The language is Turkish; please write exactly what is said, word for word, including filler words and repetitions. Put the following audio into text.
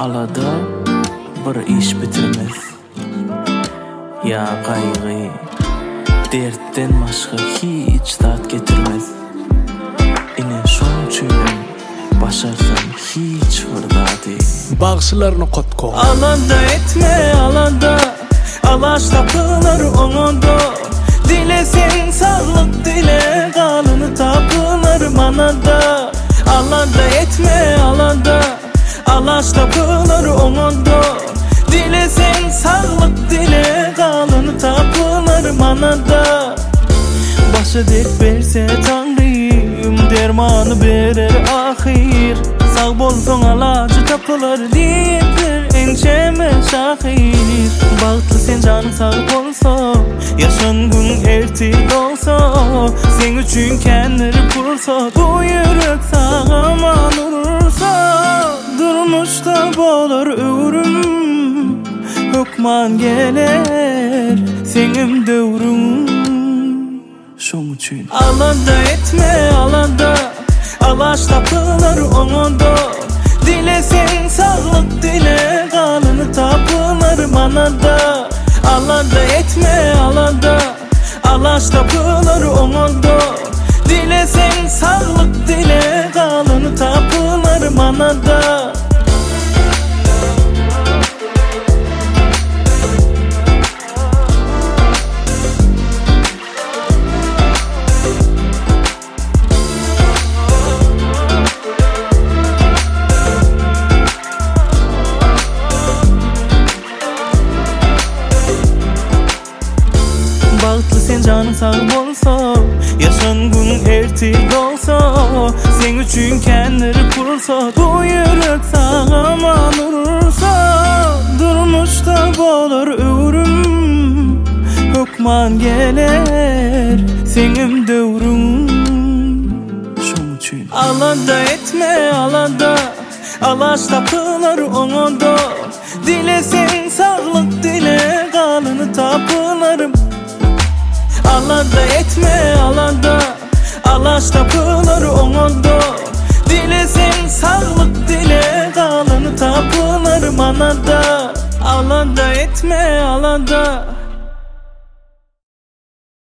alada bir iş bitirmez. Ya kaygı dertten başka hiç tat getirmez. Ine şoň üçin başarsam hiç fırdadı. Bağışlarını kotko Alanda etme alanda, alaş tapılar oňonda. Dilesen sağlık dile, galını tapılar manada. Alanda etme alanda, alaş tapılar oňonda. Dilesen sağlık dile, galını tapılar manada. Başa dert berse Tanrym, dermanı berer ahir. Sağ bolsoň alacı tapılar diýipler, ençeme şahir. Bagtly sen janyň sağ bolsa, yaşangın ertir olsa. Sen üçin kenleri kursa, bu yürek sağa aman urursa. Durmuşda bolar öwrüm, hukman geler senim döwrüm. Şoň üçin alanda etme alanda, alaş tapılar oňonda. Dilesen sağlık dile, galını tapılar manada. Alanda etme alanda, alaş tapılar oňonda. Dilesen sağlık dile, galını tapılar manada. Bagtly sen janyň sağ bolsa, yaşangın ertir olsa. Sen üçin kenleri kursa, bu yürek sağa aman urursa. Durmuşda bolar öwrüm, hukman geler senim döwrüm. Şoň üçin alanda etme alanda, alaş tapılar oňonda. Dilesen sağlık dile, galını tapılarım. Alanda etme alanda, alaş tapılar oňonda. Dilesen sağlık dile, galını tapılar manada. Alanda etme alanda,